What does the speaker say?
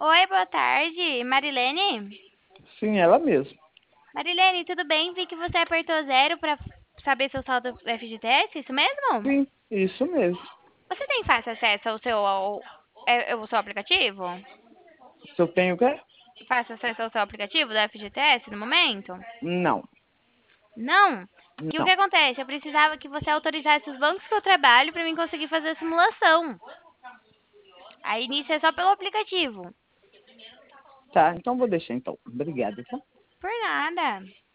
Oi, boa tarde, Marilene? Sim, ela mesma. Marilene, tudo bem? Vi que você apertou zero para saber seu saldo do FGTS, isso mesmo? Sim, isso mesmo. Você tem fácil acesso ao seu aplicativo? Se eu tenho o quê? Fácil acesso ao seu aplicativo da FGTS no momento? Não, Não? Que o que não. acontece? Eu precisava que você autorizasse os bancos que eu trabalho para mim conseguir fazer a simulação. Aí nisso é só pelo aplicativo. Tá, então vou deixar então. Obrigado, tá? Por nada.